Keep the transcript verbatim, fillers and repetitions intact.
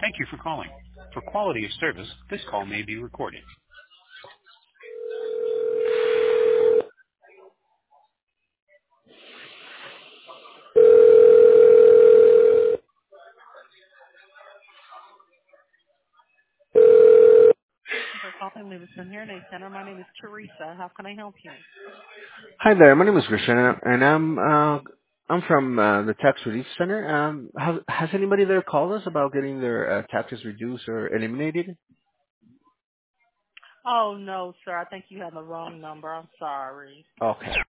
Thank you for calling. For quality of service, this call may be recorded. Thank you for calling Livingston Hearing Aid Center. My name is Teresa. How can I help you? Hi there. My name is Christian, and I'm uh, I'm from uh, the Tax Relief Center. Um, has, has anybody there called us about getting their uh, taxes reduced or eliminated? Oh, no, sir. I think you have the wrong number. I'm sorry. Okay.